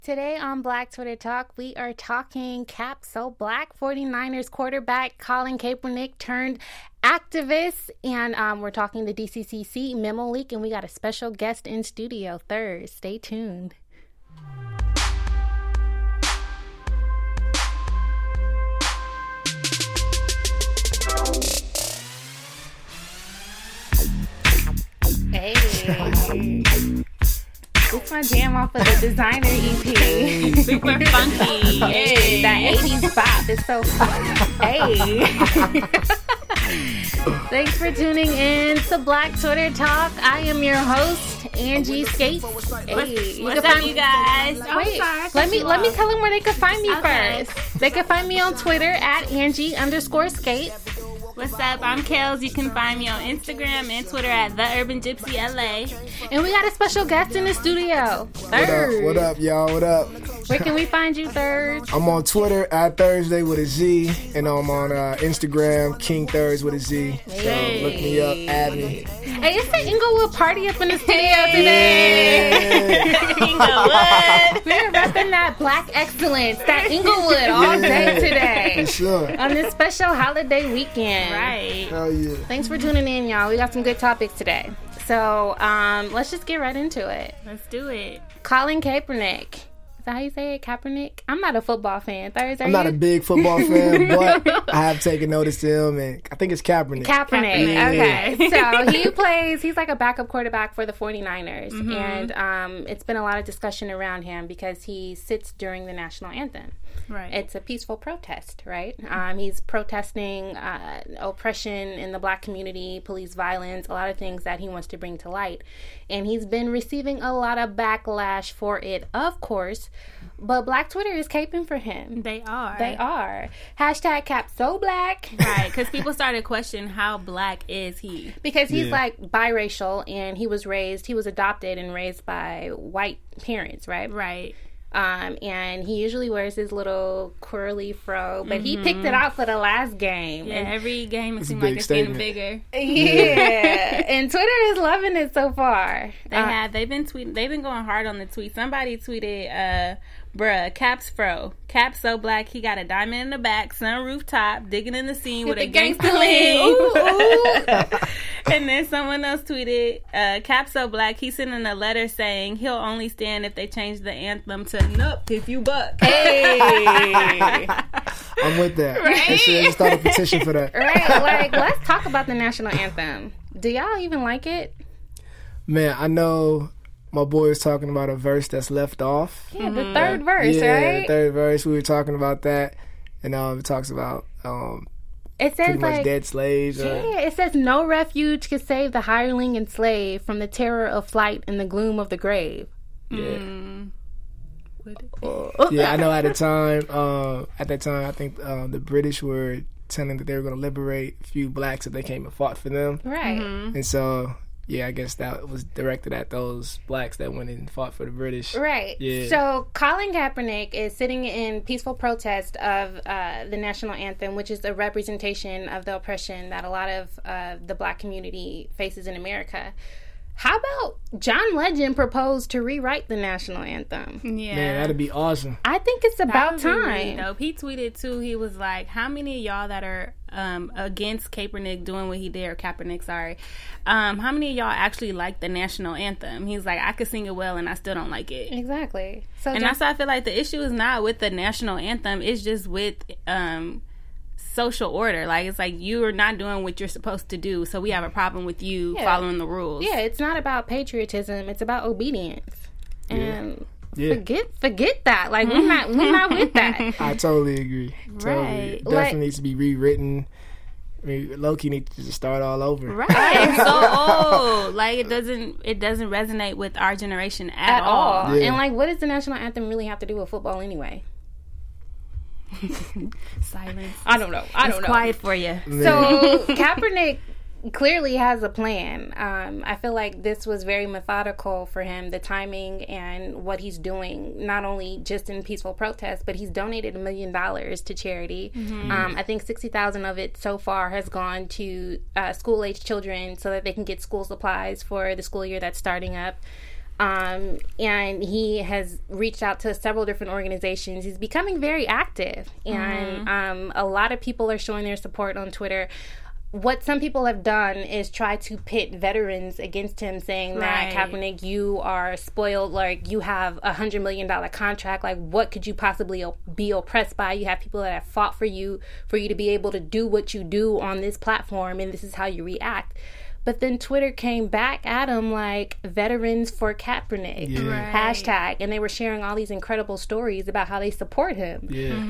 Today on Black Twitter Talk, we are talking Cap So Black, 49ers quarterback Colin Kaepernick turned activist, and we're talking the DCCC memo leak, and we got a special guest in studio third. Stay tuned. Hey. It's my jam off of the Designer EP. Super funky. Hey, that 80s bop is so fun. Hey. Thanks for tuning in to Black Twitter Talk. I am your host, Angie Skates. Hey, what's up, you guys? Wait, let me tell them where they can find me first. They can find me on Twitter at Angie_Skates. What's up? I'm Kels. You can find me on Instagram and Twitter at The Urban Gypsy LA. And we got a special guest in the studio. Third. What up, y'all? What up? Where can we find you, Third? I'm on Twitter at Thursday with a Z, and I'm on Instagram, King Thirds with a Z. Hey. So look me up, add me. Hey, it's the Inglewood party up in the studio today. Inglewood. We're repping that Black excellence, that Inglewood all day today. For sure. On this special holiday weekend. Right. Hell yeah. Thanks for tuning in, y'all. We got some good topics today. So, let's just get right into it. Let's do it. Colin Kaepernick. Is that how you say it? Kaepernick? I'm not a football fan. Thursday. I'm not a big football fan, but I have taken notice to him, and I think it's Kaepernick. Kaepernick. Yeah. Okay. So he's like a backup quarterback for the 49ers. Mm-hmm. And it's been a lot of discussion around him because he sits during the national anthem. Right. It's a peaceful protest, right? He's protesting oppression in the Black community, police violence, a lot of things that he wants to bring to light. And he's been receiving a lot of backlash for it, of course. But Black Twitter is caping for him. They are. They are. Hashtag Cap So Black. Right, because people started questioning how black is he. Because he's like biracial, and he was adopted and raised by white parents, right? Right. And he usually wears his little curly fro, but he picked it out for the last game. Yeah, and every game it It's seems a like big it's statement. getting bigger. Yeah, and Twitter is loving it so far. They've been going hard on the tweet. Somebody tweeted, bruh, Cap's fro. Cap so black, he got a diamond in the back, sunroof top, digging in the scene with a gangsta lean. Ooh, ooh. And then someone else tweeted, Cap so black, he's sending a letter saying he'll only stand if they change the anthem to Nup if you buck. Hey, I'm with that. Right? They should start a petition for that. right? Like, let's talk about the national anthem. Do y'all even like it? Man, I know my boy was talking about a verse that's left off. Yeah, the third verse, Yeah, right? the third verse. We were talking about that, and it talks about It says pretty much like, dead slaves. yeah, it says no refuge could save the hireling and slave from the terror of flight and the gloom of the grave. Yeah. Yeah, I know. At that time, I think the British were telling that they were going to liberate a few blacks if they came and fought for them. Right. And so, yeah, I guess that was directed at those blacks that went and fought for the British. Right. Yeah. So Colin Kaepernick is sitting in peaceful protest of the national anthem, which is a representation of the oppression that a lot of the Black community faces in America. How about John Legend proposed to rewrite the national anthem? Yeah. Man, that'd be awesome. I think it's about That would be really time. dope. He tweeted too. He was like, "How many of y'all that are against Kaepernick doing what he did, or Kaepernick, sorry, how many of y'all actually like the national anthem?" He's like, "I could sing it well, and I still don't like it." Exactly. So And that's why I feel like the issue is not with the national anthem; it's just with social order. Like, it's like you are not doing what you're supposed to do, so we have a problem with you following the rules. yeah, it's not about patriotism; it's about obedience. And Yeah. forget that. Like we're not with that. I totally agree. Totally. Right. It definitely needs to be rewritten. I mean, low-key needs to just start all over. Right. It's so old. Like, it doesn't resonate with our generation at all. Yeah. And like, what does the national anthem really have to do with football anyway? Silence. I don't know. It's quiet for you. So Kaepernick clearly has a plan. I feel like this was very methodical for him, the timing and what he's doing, not only just in peaceful protest, but he's donated $1 million to charity. I think 60,000 of it so far has gone to school-age children so that they can get school supplies for the school year that's starting up. And he has reached out to several different organizations. He's becoming very active, and a lot of people are showing their support on Twitter. What some people have done is try to pit veterans against him, saying that, Kaepernick, you are spoiled, like, you have $100 million contract, like, what could you possibly be oppressed by? You have people that have fought for you to be able to do what you do on this platform, and this is how you react. But then Twitter came back at him like, veterans for Kaepernick, hashtag. And they were sharing all these incredible stories about how they support him.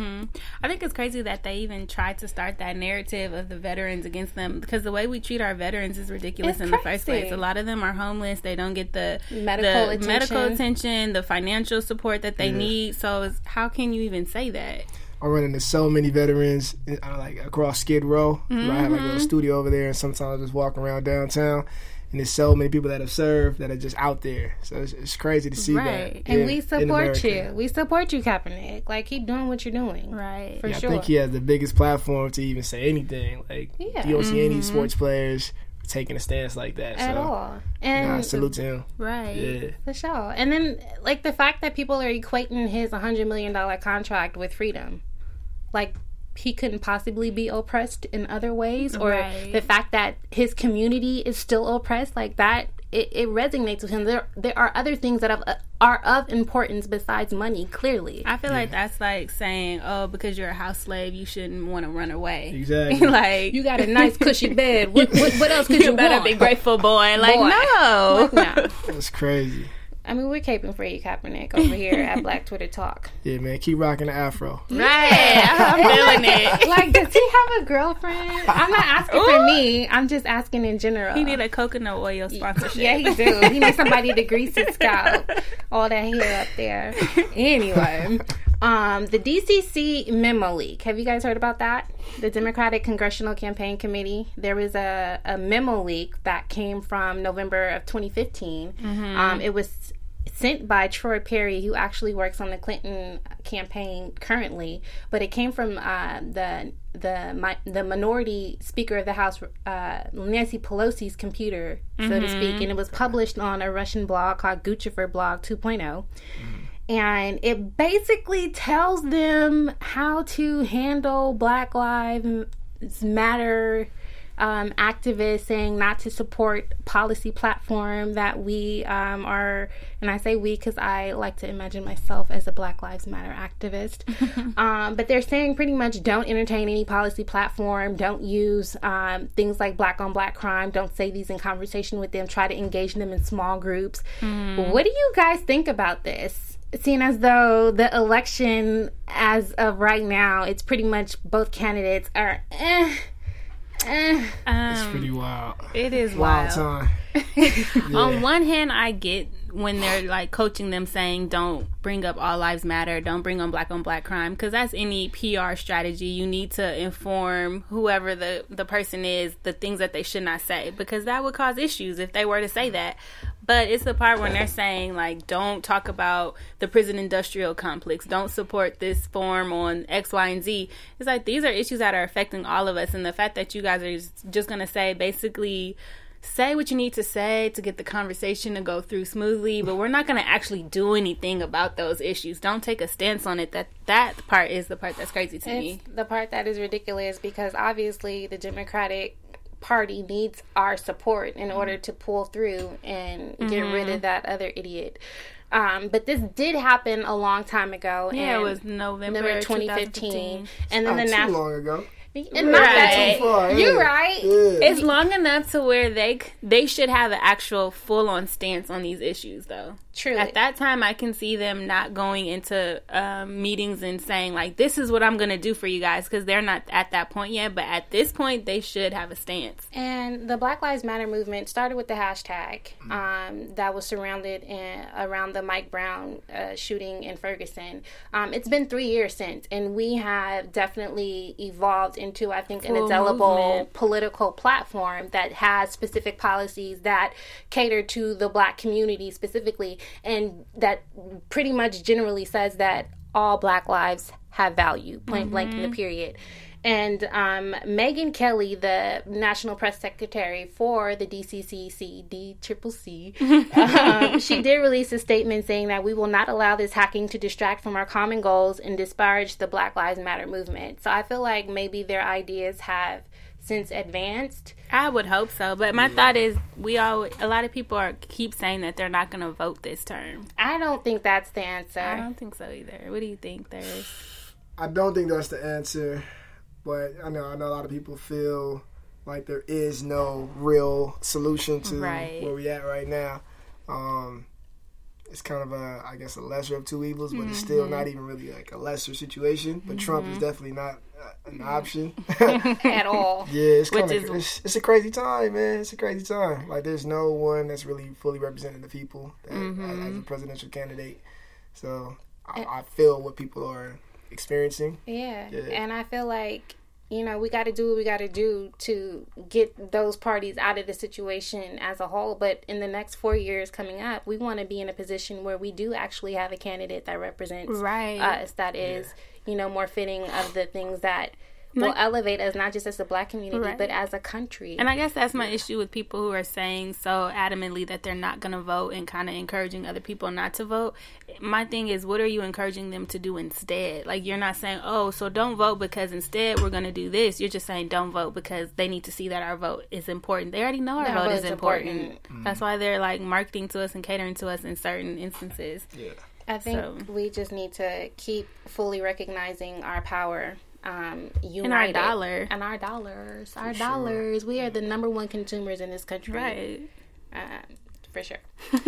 I think it's crazy that they even tried to start that narrative of the veterans against them, because the way we treat our veterans is ridiculous the first place. A lot of them are homeless. They don't get the medical attention, the financial support that they need. So how can you even say that? I run into so many veterans like across Skid Row. I have like a little studio over there, and sometimes I just walk around downtown, and there's so many people that have served that are just out there. So it's crazy to see that. And we support you. We support you, Kaepernick. Like, keep doing what you're doing. Right. For sure. I think he has the biggest platform to even say anything. Like, you don't see any sports players taking a stance like that. At all. And I salute to him. Right. Yeah. For sure. And then, like, the fact that people are equating his $100 million contract with freedom. Like, he couldn't possibly be oppressed in other ways, or the fact that his community is still oppressed, like that, it resonates with him. There are other things that are of importance besides money, clearly. I feel like that's like saying, oh, because you're a house slave, you shouldn't want to run away. Exactly. Like, you got a nice cushy bed. What else could you better want? Be grateful, boy. Like, no. That's crazy. I mean, we're caping for you, Kaepernick, over here at Black Twitter Talk. Yeah, man, keep rocking the afro. Right, I'm feeling it. Like, does he have a girlfriend? I'm not asking for me. I'm just asking in general. He need a coconut oil sponsorship. Yeah, he do. He needs somebody to grease his scalp. All that hair up there. Anyway, the DCC memo leak. Have you guys heard about that? The Democratic Congressional Campaign Committee. There was a memo leak that came from November of 2015. It was sent by Troy Perry, who actually works on the Clinton campaign currently, but it came from the minority Speaker of the House, Nancy Pelosi's computer, so to speak, and it was published on a Russian blog called Guccifer Blog 2.0. And it basically tells them how to handle Black Lives Matter activists, saying not to support policy platform that we are, and I say we because I like to imagine myself as a Black Lives Matter activist. But they're saying pretty much don't entertain any policy platform, don't use things like black on black crime, don't say these in conversation with them, try to engage them in small groups. What do you guys think about this? Seeing as though the election, as of right now, it's pretty much both candidates are it's pretty wild. It is wild. Time. On one hand, I get when they're like coaching them, saying don't bring up all lives matter, don't bring on black crime, because that's any PR strategy. You need to inform whoever the person is the things that they should not say, because that would cause issues if they were to say that. But it's the part when they're saying, like, don't talk about the prison industrial complex, don't support this form on X, Y, and Z. It's like, these are issues that are affecting all of us. And the fact that you guys are just going to say, basically, say what you need to say to get the conversation to go through smoothly, but we're not going to actually do anything about those issues. Don't take a stance on it. That part is the part that's crazy to me. The part that is ridiculous, because obviously the Democratic Party needs our support in order to pull through and get rid of that other idiot. But this did happen a long time ago. Yeah, it was November 2015. And then too long ago. And not that too far. You're right. Yeah. It's long enough to where they should have an actual full-on stance on these issues, though. True. At that time, I can see them not going into meetings and saying, like, this is what I'm going to do for you guys, because they're not at that point yet. But at this point, they should have a stance. And the Black Lives Matter movement started with the hashtag that was surrounded around the Mike Brown shooting in Ferguson. It's been 3 years since, and we have definitely evolved into, I think, an indelible political platform that has specific policies that cater to the Black community specifically, and that pretty much generally says that all Black lives have value, point blank in the period. And Megyn Kelly, the National Press Secretary for the DCCC, she did release a statement saying that we will not allow this hacking to distract from our common goals and disparage the Black Lives Matter movement. So I feel like maybe their ideas have since advanced. I would hope so, but my thought is a lot of people keep saying that they're not going to vote this term. I don't think that's the answer. I don't think so either. What do you think there is? I don't think that's the answer, but I know a lot of people feel like there is no real solution to where we at right now. It's kind of a lesser of two evils, but it's still not even really like a lesser situation. But Trump is definitely not an option at all. Yeah, it's a crazy time, man. It's a crazy time. Like, there's no one that's really fully representing the people as a presidential candidate. So I feel what people are experiencing. Yeah, and I feel like, we got to do what we got to do to get those parties out of the situation as a whole. But in the next 4 years coming up, we want to be in a position where we do actually have a candidate that represents us, that is, more fitting of the things that will elevate us, not just as a Black community, but as a country. And I guess that's my issue with people who are saying so adamantly that they're not going to vote and kind of encouraging other people not to vote. My thing is, what are you encouraging them to do instead? Like, you're not saying, so don't vote because instead we're going to do this. You're just saying don't vote because they need to see that our vote is important. They already know our vote is important. Mm-hmm. That's why they're, like, marketing to us and catering to us in certain instances. Yeah. I think we just need to keep fully recognizing our power. United. And our dollar. And our dollars. Our dollars. We are the number one consumers in this country. Right. For sure.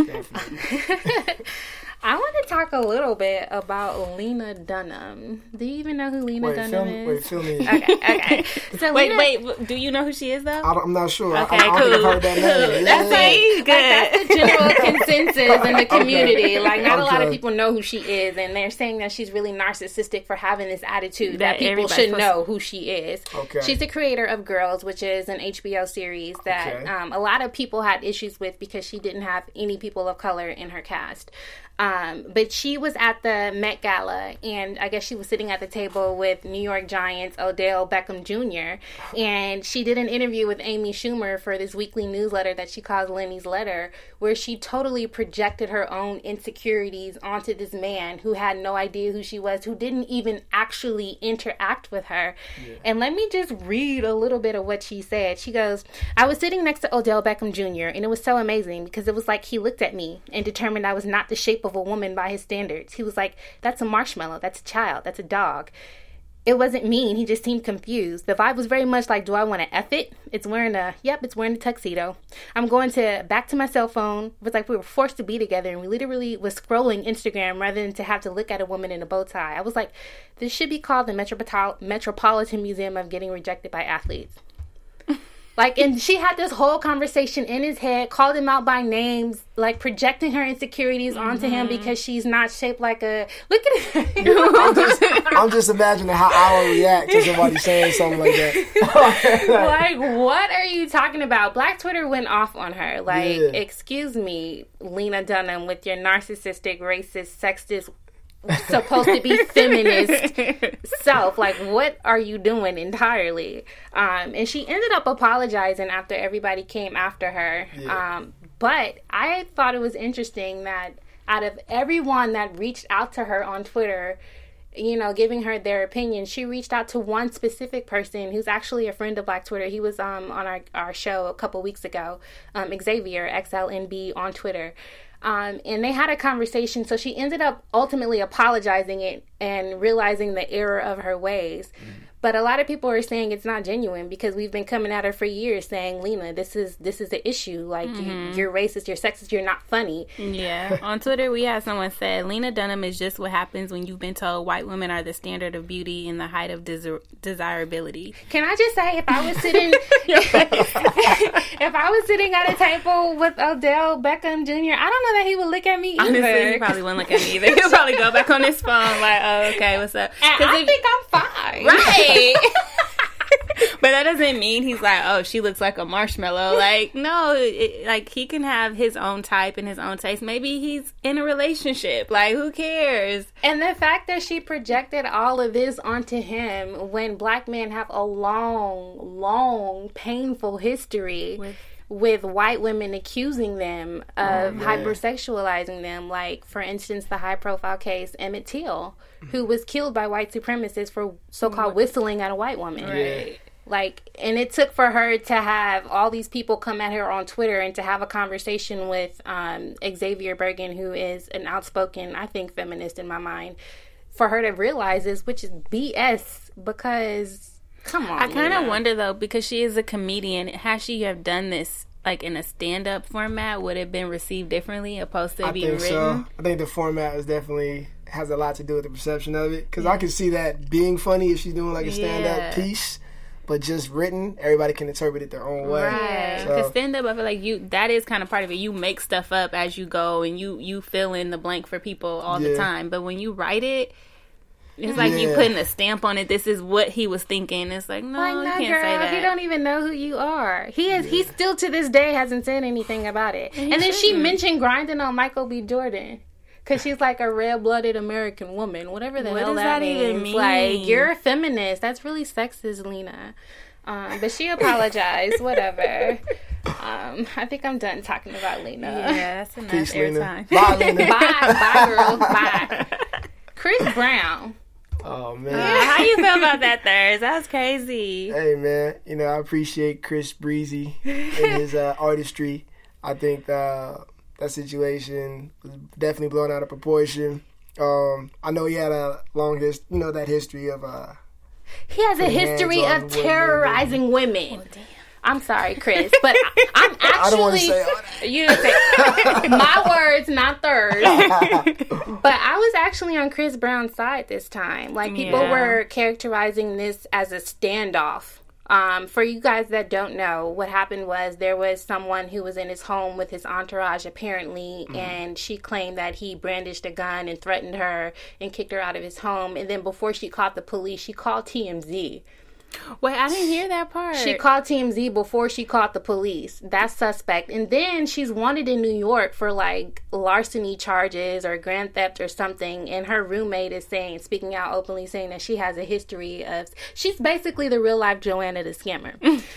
Definitely. I want to talk a little bit about Lena Dunham. Do you even know who Lena Dunham is? Fill me. Okay. So wait, do you know who she is, though? I'm not sure. Okay, I don't think I've heard that name. That's good. That's the general consensus in the community. Like, not a lot of people know who she is, and they're saying that she's really narcissistic for having this attitude that people should know who she is. Okay. She's the creator of Girls, which is an HBO series that a lot of people had issues with because she didn't have any people of color in her cast. But she was at the Met Gala, and I guess she was sitting at the table with New York Giants Odell Beckham Jr., and she did an interview with Amy Schumer for this weekly newsletter that she calls Lenny's Letter, where she totally projected her own insecurities onto this man who had no idea who she was, who didn't even actually interact with her. Yeah. And let me just read a little bit of what she said. She goes, "I was sitting next to Odell Beckham Jr., and it was so amazing because it was like he looked at me and determined I was not the shape of a woman by his standards. He was like, that's a marshmallow, that's a child, that's a dog. It wasn't mean, he just seemed confused. The vibe was very much like, do I want to F it? It's wearing a tuxedo. I'm going back to my cell phone. It was like we were forced to be together, and we literally was scrolling Instagram rather than to have to look at a woman in a bow tie. I was like, this should be called the Metropolitan Museum of Getting Rejected by Athletes." Like, and she had this whole conversation in his head, called him out by names, like projecting her insecurities onto him because she's not shaped like a... Look at it. I'm just imagining how I would react to somebody saying something like that. Like, what are you talking about? Black Twitter went off on her. Like, excuse me, Lena Dunham, with your narcissistic, racist, sexist, supposed to be feminist self. Like, what are you doing entirely? And she ended up apologizing after everybody came after her. But I thought it was interesting that out of everyone that reached out to her on Twitter, giving her their opinion, she reached out to one specific person who's actually a friend of Black Twitter. He was on our show a couple weeks ago, Xavier, XLNB on Twitter. And they had a conversation, so she ended up ultimately apologizing it and realizing the error of her ways. But a lot of people are saying it's not genuine because we've been coming at her for years saying, Lena, this is the issue. Like, you're racist, you're sexist, you're not funny. Yeah. On Twitter, we had someone said, Lena Dunham is just what happens when you've been told white women are the standard of beauty and the height of desirability. Can I just say, if I was sitting at a table with Odell Beckham Jr., I don't know that he would look at me either. Honestly, he probably wouldn't look at me either. He'll probably go back on his phone like, oh, okay, what's up? I think I'm fine. Right. But that doesn't mean he's like, oh, she looks like a marshmallow. Like, no, like he can have his own type and his own taste. Maybe he's in a relationship. Like, who cares? And the fact that she projected all of this onto him when black men have a long, painful history with white women accusing them of hypersexualizing them. Like, for instance, the high-profile case Emmett Till, who was killed by white supremacists for so-called whistling at a white woman. Right. Like, and it took for her to have all these people come at her on Twitter and to have a conversation with Xavier Bergen, who is an outspoken, I think, feminist in my mind, for her to realize this, which is BS, because, come on. I kind of wonder, though, because she is a comedian, had she have done this, like, in a stand-up format, would it have been received differently opposed to being written? So. I think the format is definitely has a lot to do with the perception of it, because I can see that being funny if she's doing, like, a stand-up piece. But just written, everybody can interpret it their own way. Right. Because stand-up, I feel like that is kind of part of it. You make stuff up as you go, and you fill in the blank for people all the time. But when you write it, it's like you putting a stamp on it. This is what he was thinking. It's like, no, you can't girl, say that. He don't even know who you are. He still to this day hasn't said anything about it. And then she mentioned grinding on Michael B. Jordan. Because she's like a red-blooded American woman. Whatever the hell that means. Even mean? Like, you're a feminist. That's really sexist, Lena. But she apologized. Whatever. I think I'm done talking about Lena. Yeah, that's enough airtime. Bye, Lena. Bye, girl. Bye. Chris Brown. Oh, man. How you feel about that, Thurs? That's crazy. Hey, man. You know, I appreciate Chris Breezy and his artistry. I think that situation was definitely blown out of proportion. I know he had a long history of he has a history of terrorizing women. Oh, damn. I'm sorry, Chris, but I'm actually I don't want to say all that. You didn't say my words, not theirs. But I was actually on Chris Brown's side this time. Like, people were characterizing this as a standoff. For you guys that don't know, what happened was there was someone who was in his home with his entourage, apparently, and she claimed that he brandished a gun and threatened her and kicked her out of his home. And then before she called the police, she called TMZ. Wait, I didn't hear that part. She called TMZ before she called the police. That's suspect. And then she's wanted in New York for, like, larceny charges or grand theft or something. And her roommate is speaking out openly, saying that she has a history of... She's basically the real-life Joanna the Scammer.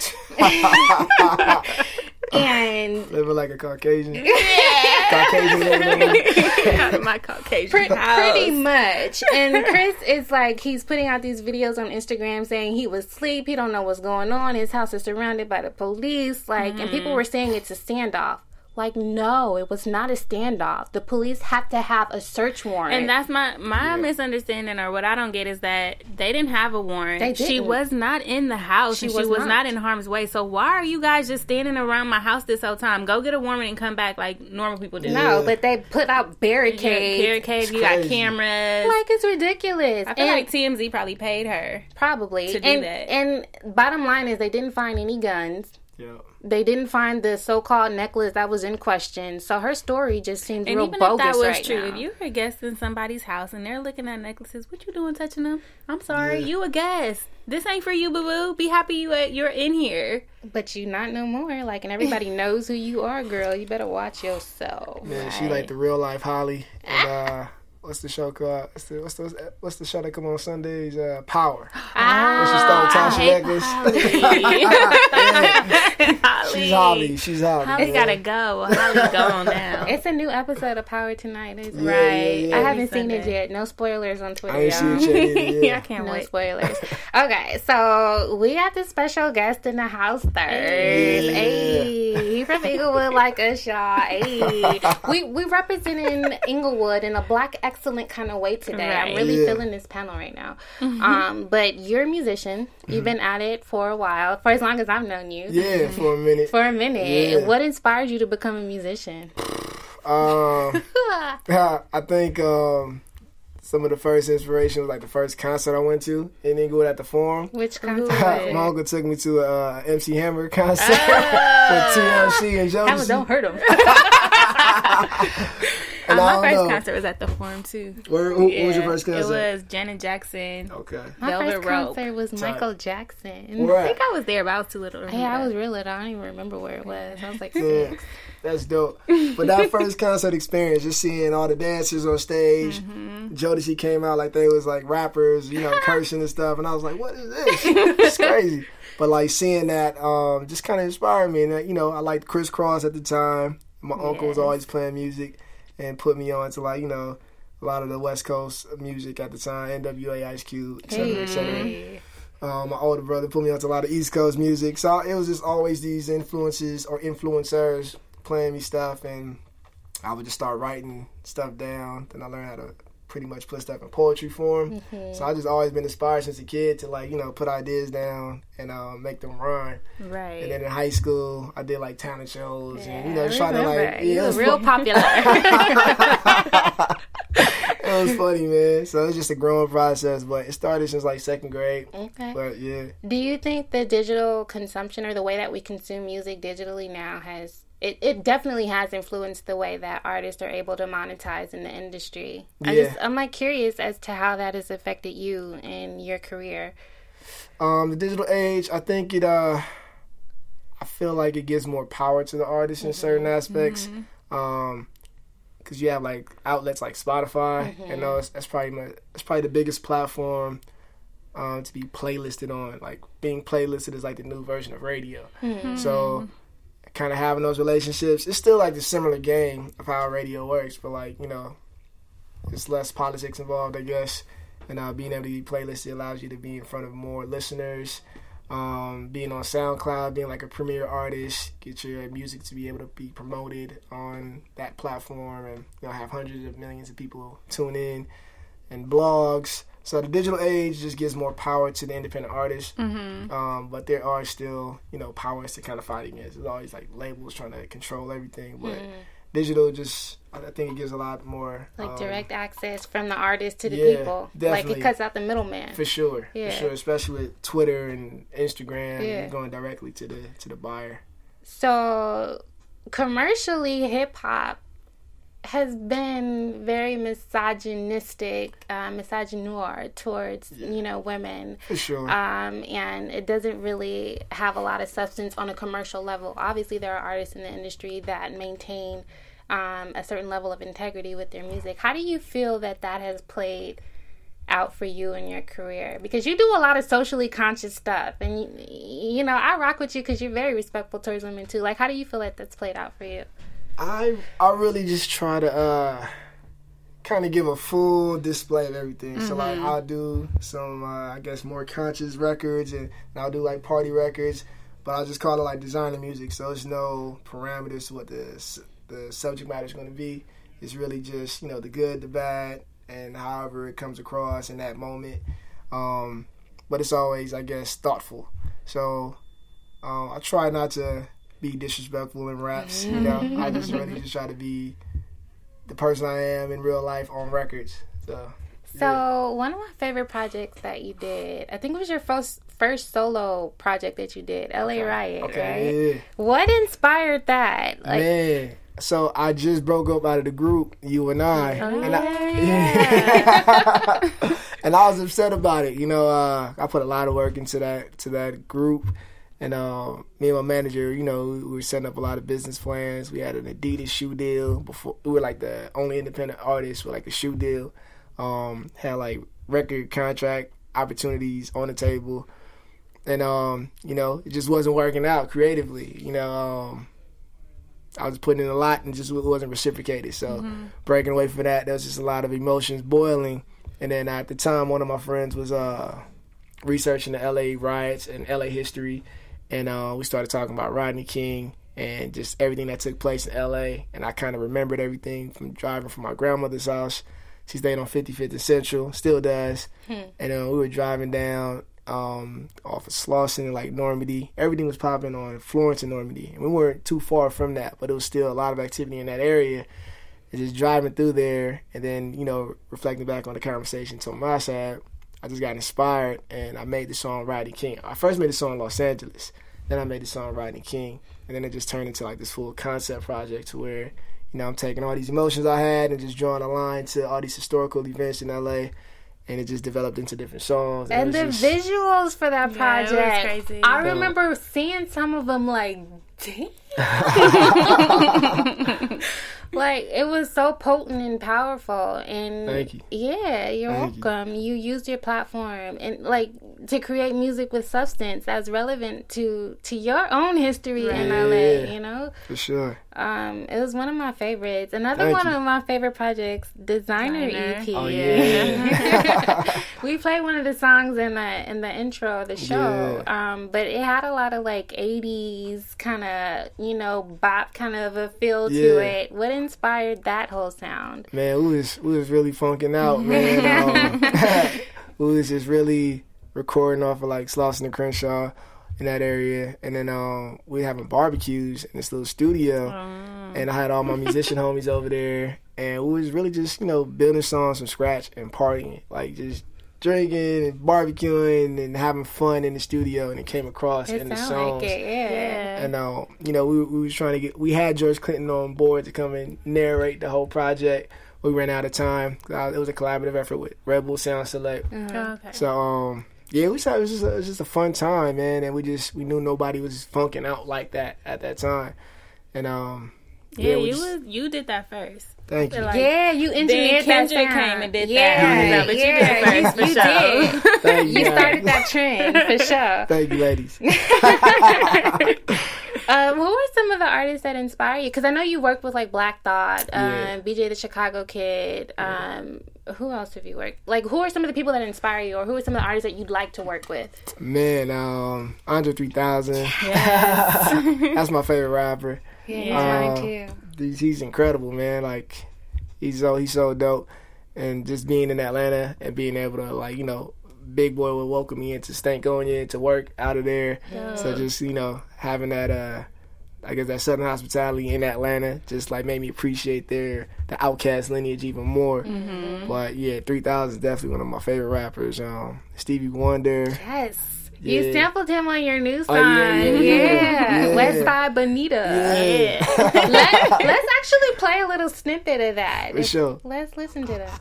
And... living like a Caucasian. Yeah. Caucasian living out of my Caucasian house. Pretty much. And Chris is like, he's putting out these videos on Instagram saying he was asleep, he don't know what's going on, his house is surrounded by the police, like, and people were saying it's a standoff. Like, no, it was not a standoff. The police have to have a search warrant. And that's my misunderstanding, or what I don't get, is that they didn't have a warrant. They didn't. She was not in the house. She was not in harm's way. So why are you guys just standing around my house this whole time? Go get a warrant and come back like normal people do. No, but they put out barricades. You got cameras. Like, it's ridiculous. I feel like TMZ probably paid her. Probably. To do that. And bottom line is they didn't find any guns. Yeah. They didn't find the so-called necklace that was in question. So her story just seems real bogus right now. And even if that was true, if you were a guest in somebody's house and they're looking at necklaces, what you doing touching them? I'm sorry, you a guest. This ain't for you, boo-boo. Be happy you're in here. But you not no more. Like, and everybody knows who you are, girl. You better watch yourself. Man, right? She like the real life Holly. And, what's the show called? What's the show that come on Sundays? Power. When she stole Tasha necklace. Holly. She's Holly. Holly gotta go. Holly gone now. It's a new episode of Power tonight, isn't it? Right. I haven't seen it yet. No spoilers on Twitter. I ain't seen it yet. I can't wait. No spoilers. Okay, so we got this special guest in the house Thurs. Hey, he from Inglewood like us, y'all. Hey, we representing Inglewood in a Black excellent kind of way today. Right. I'm really feeling this panel right now. But you're a musician. You've been at it for a while, for as long as I've known you. Yeah, for a minute. Yeah. What inspired you to become a musician? I think some of the first inspiration was like the first concert I went to in Inglewood at the Forum. Which concert? My uncle took me to a MC Hammer concert with TLC and Josie. Hammer, don't hurt him. And my first concert was at the Forum too. Who was your first concert? It was Janet Jackson. Okay. My Velvet first Rope. concert was Michael Jackson. Where I at? think I was there, but I was too little to remember. Yeah, I was real little. I don't even remember where it was. I was like Yeah, 6. that's dope. But that first concert experience, just seeing all the dancers on stage, Jodeci came out like they was like rappers, you know, cursing and stuff, and I was like, what is this? It's crazy. But like seeing that just kind of inspired me, and you know, I liked Criss Cross at the time. My uncle was always playing music and put me on to like, you know, a lot of the West Coast music at the time, NWA, Ice Cube, et cetera, et cetera. My older brother put me onto a lot of East Coast music. So it was just always these influences or influencers playing me stuff, and I would just start writing stuff down. Then I learned how to pretty much put stuff in poetry form. So I just always been inspired since a kid to like, you know, put ideas down and make them rhyme. Right. And then in high school, I did like talent shows and, you know, trying to like... You was real popular. It was funny, man. So it was just a growing process, but it started since like 2nd grade. Okay. But yeah. Do you think the digital consumption or the way that we consume music digitally now has... It definitely has influenced the way that artists are able to monetize in the industry. I'm like curious as to how that has affected you and your career. The digital age, I think it I feel like it gives more power to the artist in certain aspects. Because you have like outlets like Spotify, and that's probably the biggest platform to be playlisted on. Like being playlisted is like the new version of radio. So kind of having those relationships, it's still like the similar game of how radio works, but like, you know, it's less politics involved, I guess. And being able to be playlisted allows you to be in front of more listeners. Being on SoundCloud, being like a premier artist, get your music to be able to be promoted on that platform, and you know, have hundreds of millions of people tune in, and blogs. So the digital age just gives more power to the independent artists, but there are still, you know, powers to kind of fight against. There's always like labels trying to control everything, but digital just, I think it gives a lot more like direct access from the artist to the people. Definitely. Like it cuts out the middleman. For sure, especially with Twitter and Instagram, you're going directly to the buyer. So commercially, hip hop has been very misogynistic, misogynoir towards, you know, women. For sure. And it doesn't really have a lot of substance on a commercial level. Obviously, there are artists in the industry that maintain a certain level of integrity with their music. How do you feel that has played out for you in your career? Because you do a lot of socially conscious stuff, and you know, I rock with you because you're very respectful towards women too. Like, how do you feel that that's played out for you? I really just try to kind of give a full display of everything. So like I'll do some I guess more conscious records, and I'll do like party records, but I'll just call it like designer music. So there's no parameters to what the subject matter is going to be. It's really just, you know, the good, the bad, and however it comes across in that moment. But it's always, I guess, thoughtful. So I try not to be disrespectful in raps, you know. I just really just try to be the person I am in real life on records. So one of my favorite projects that you did, I think it was your first solo project that you did, LA Riot, right? Yeah. What inspired that? Like, man, so I just broke up out of the group, You and I, and I was upset about it. You know, I put a lot of work into that group. And me and my manager, you know, we were setting up a lot of business plans. We had an Adidas shoe deal before. We were like the only independent artist with like a shoe deal. Had like record contract opportunities on the table, and you know, it just wasn't working out creatively. You know, I was putting in a lot and just wasn't reciprocated. So breaking away from that, there was just a lot of emotions boiling. And then at the time, one of my friends was researching the LA riots and LA history. And we started talking about Rodney King and just everything that took place in L.A. And I kind of remembered everything from driving from my grandmother's house. She stayed on 55th and Central, still does. And we were driving down off of Slauson and like Normandy. Everything was popping on Florence and Normandy. And we weren't too far from that, but it was still a lot of activity in that area. And just driving through there and then, you know, reflecting back on the conversation to my side, I just got inspired, and I made the song Rodney King. I first made the song Los Angeles, then I made the song Rodney King, and then it just turned into like this full concept project to where, you know, I'm taking all these emotions I had and just drawing a line to all these historical events in LA. And it just developed into different songs. And the visuals for that project. Yeah, it was crazy. I remember seeing some of them like, damn. Like, it was so potent and powerful. And thank you. Yeah, you're welcome. You used your platform and like to create music with substance that's relevant to your own history in LA, you know? For sure. It was one of my favorites. Another one of my favorite projects, Designer EP. Oh yeah. We played one of the songs in the intro of the show. But it had a lot of like 80s kind of, you know, bop kind of a feel to it. What inspired that whole sound? Man, we was really funking out, man. We was just really recording off of like Slauson and Crenshaw in that area, and then we having barbecues in this little studio, and I had all my musician homies over there, and we was really just, you know, building songs from scratch and partying, like just drinking and barbecuing and having fun in the studio, and it came across in the songs. Like it, And you know, we was trying to we had George Clinton on board to come and narrate the whole project. We ran out of time. It was a collaborative effort with Red Bull Sound Select. So yeah, it was just a fun time, man, and we knew nobody was funking out like that at that time, and you did that first. Thank you. Like, yeah, you engineered that sound. Came and did that. But you did it first, for sure. Thank you. You started that trend, for sure. Thank you, ladies. Who are some of the artists that inspire you? Because I know you worked with like Black Thought, BJ the Chicago Kid. Who else have you worked? Like, who are some of the people that inspire you, or who are some of the artists that you'd like to work with? Man, Andre 3000. Yes. That's my favorite rapper. Yeah, he's mine too. He's incredible, man. Like, he's so dope. And just being in Atlanta and being able to, like, you know, Big Boy would welcome me into Stankonia to work out of there. Yeah. So just, you know, having that, I guess that Southern hospitality in Atlanta just like made me appreciate the Outkast lineage even more. Mm-hmm. But yeah, 3000 is definitely one of my favorite rappers. Stevie Wonder. Yes. Yeah. You sampled him on your new song. Yeah. West Side Bonita. Yeah. Let's actually play a little snippet of that. For sure. Let's listen to that.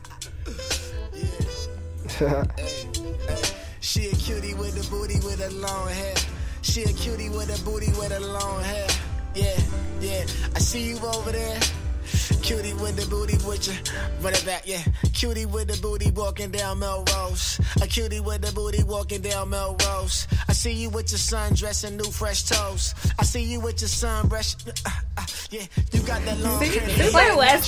She a cutie with the booty with a long hair. She a cutie with a booty with a long hair. Yeah. I see you over there. Cutie with the booty with you. Run it back, yeah. Cutie with the booty walking down Melrose. A cutie with the booty walking down Melrose. I see you with your son dressing new fresh toes. I see you with your son brush. Yeah, you got that long hair. Like West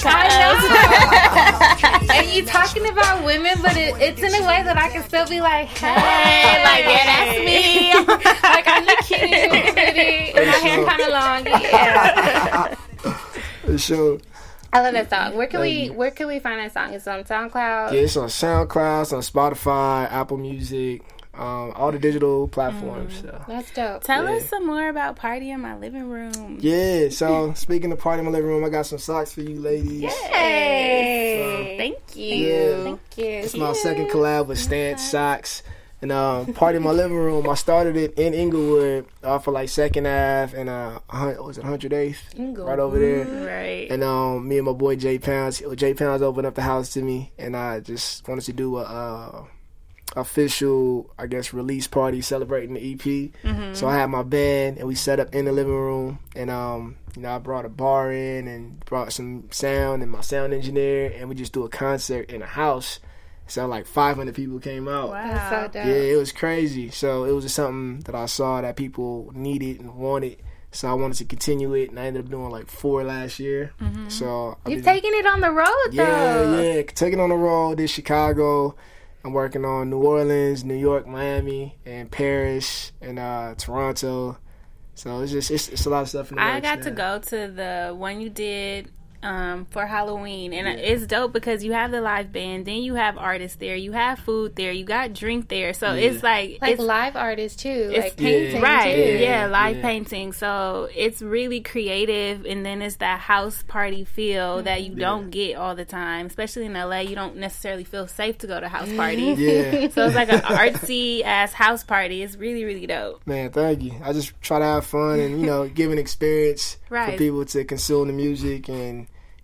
Side. And you talking about women, but it's in a way that I can still be like, hey, like, yeah, that's me. Like, I'm the cute, pretty, and my hair kind of long. Yeah. For sure. I love that song. Where can we find that song? It's on SoundCloud. Yeah, it's on SoundCloud, it's on Spotify, Apple Music, all the digital platforms. So. That's dope. Tell us some more about Party in My Living Room. Yeah, so speaking of Party in My Living Room, I got some socks for you ladies. Yay! So, thank you. Yeah, thank you. It's my second collab with Stance Socks. And Party in My Living Room, I started it in Inglewood off of like 2nd Ave and 108th, right over there. Right. And me and my boy Jay Pounds opened up the house to me, and I just wanted to do a official, I guess, release party celebrating the EP. Mm-hmm. So I had my band, and we set up in the living room, and you know, I brought a bar in and brought some sound and my sound engineer, and we just do a concert in a house. So like 500 people came out. Wow. That's so dope. Yeah, it was crazy. So it was just something that I saw that people needed and wanted. So I wanted to continue it, and I ended up doing like 4 last year. Mm-hmm. So you're taking it on the road, though. Yeah, taking it on the road. Did Chicago. I'm working on New Orleans, New York, Miami, and Paris, and Toronto. So it's a lot of stuff in the works. I got to go to the one you did for Halloween, and it's dope because you have the live band, then you have artists there, you have food there, you got drink there, so it's like it's live artists too, like painting, right? Too. Live painting. So it's really creative, and then it's that house party feel that you don't get all the time, especially in LA. You don't necessarily feel safe to go to house parties. So it's like an artsy ass house party. It's really, really dope. Man, thank you. I just try to have fun and give an experience for people to consume the music and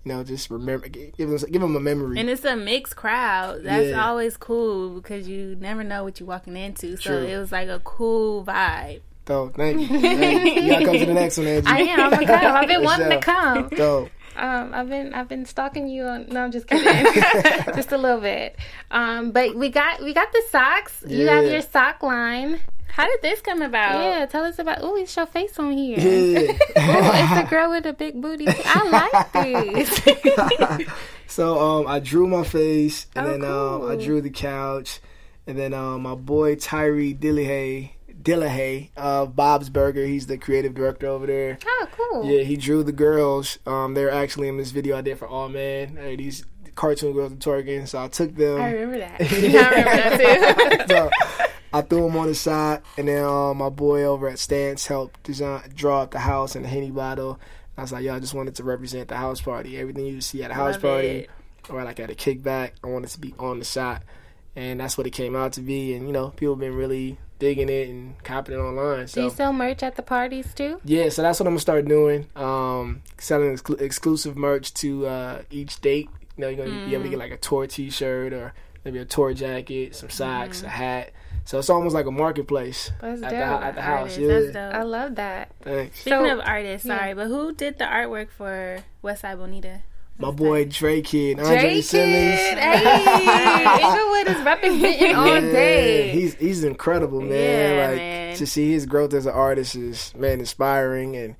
just remember, give them a memory. And it's a mixed crowd. That's always cool because you never know what you're walking into. So it was like a cool vibe. Dope, thank you. You gotta come to the next one, Angie. I am. I'm gonna come. I've been wanting to come. Dope. I've been stalking you. No, I'm just kidding. Just a little bit. But we got the socks. You have your sock line. How did this come about? Yeah, tell us about. Oh, it's your face on here. Yeah. It's the girl with the big booty. I like this. So I drew my face, and then cool. I drew the couch, and then my boy Tyree Dillahay of Bob's Burger. He's the creative director over there. Oh, cool. Yeah, he drew the girls. They're actually in this video I did for All Man. These cartoon girls in twerking. So I took them. I remember that. I remember that too. So I threw them on the side, and then my boy over at Stance helped draw up the house and the Henny bottle. I was like, I just wanted to represent the house party. Everything you see at a house party or like at a kickback, I wanted to be on the shot. And that's what it came out to be. And, people have been really digging it and copying it online. So. Do you sell merch at the parties too? Yeah, so that's what I'm going to start doing. Selling exclusive merch to each date. You're going to be able to get like a tour t-shirt or maybe a tour jacket, some socks, a hat. So it's almost like a marketplace at the house. Yeah. That's dope. I love that. Thanks. Speaking of artists, but who did the artwork for Westside Bonita? My boy Dre Kid, Andre Simmons. Hey, Inglewood is representing all day. He's incredible, man. Yeah, man. To see his growth as an artist is, man, inspiring. And,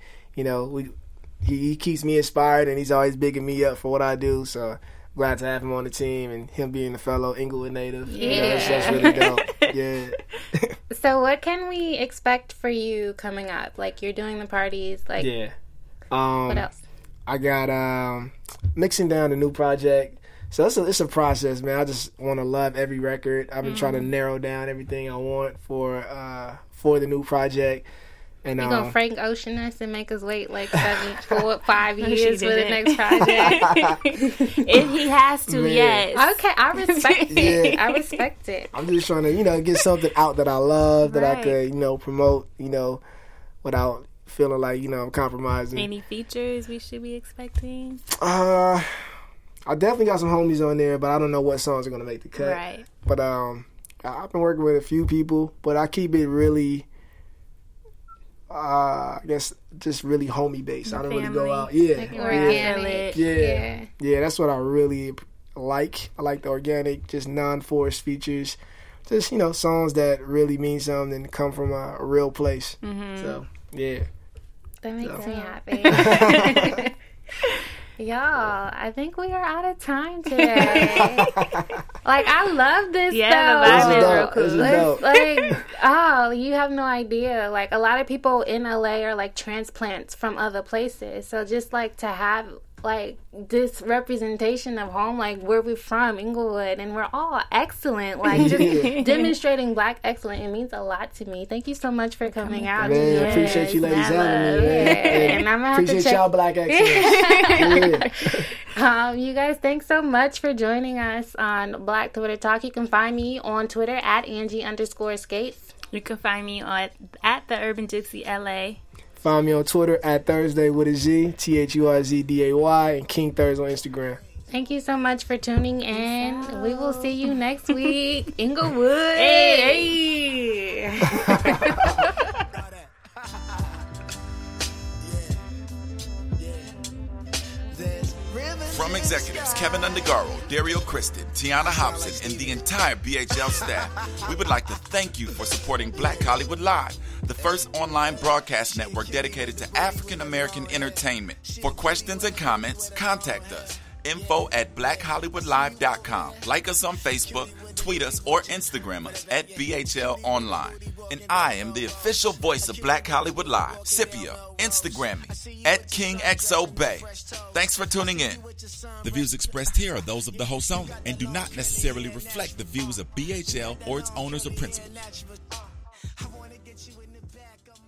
he keeps me inspired, and he's always bigging me up for what I do. So glad to have him on the team, and him being a fellow Inglewood native. Yeah. That's really dope. Yeah. So what can we expect for you coming up? Like, you're doing the parties. Like, yeah. What else? I got mixing down the new project. So it's a process, man. I just want to love every record. I've been trying to narrow down everything I want for the new project. And you gonna Frank Ocean us and make us wait like 5 years for the next project? If he has to, yes. Okay, I respect it. I respect it. I'm just trying to, get something out that I love, that I could, promote, without feeling like, I'm compromising. Any features we should be expecting? I definitely got some homies on there, but I don't know what songs are gonna make the cut. Right. But I've been working with a few people, but I keep it really. I guess just really homie based. I don't really go out. Yeah. Like organic. Yeah. That's what I really like. I like the organic, just non-forced features. Just, songs that really mean something and come from a real place. Mm-hmm. So, yeah. That makes me happy. Y'all, I think we are out of time today. Like, I love this stuff. The vibe is real cool. It's like, you have no idea. Like, a lot of people in LA are like transplants from other places. So just like to have like this representation of home, like where we're from, Inglewood, and we're all excellent. Like just demonstrating Black excellence, it means a lot to me. Thank you so much for coming out. Man, appreciate you ladies having me. And I'm gonna have appreciate to check y'all Black excellence. You guys, thanks so much for joining us on Black Twitter Talk. You can find me on Twitter at Angie_Skates. You can find me at the Urban Gypsy LA. Find me on Twitter at Thursday with a Z, THURZDAY, and King Thurs on Instagram. Thank you so much for tuning in. We will see you next week. Inglewood. Hey. From executives Kevin Undergaro, Dario Kristen, Tiana Hobson, and the entire BHL staff, we would like to thank you for supporting Black Hollywood Live, the first online broadcast network dedicated to African American entertainment. For questions and comments, contact us. info@blackhollywoodlive.com. Like us on Facebook, tweet us, or Instagram us at BHL Online. And I am the official voice of Black Hollywood Live, Scipio. Instagram me at KingXOBay. Thanks for tuning in. The views expressed here are those of the host only and do not necessarily reflect the views of BHL or its owners or principals.